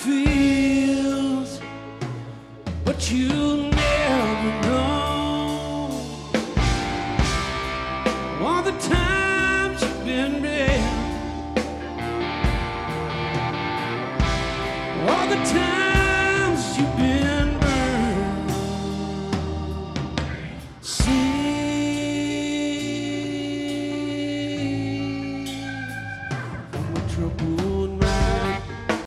feels, but you never know all the times you've been there, all the times you've been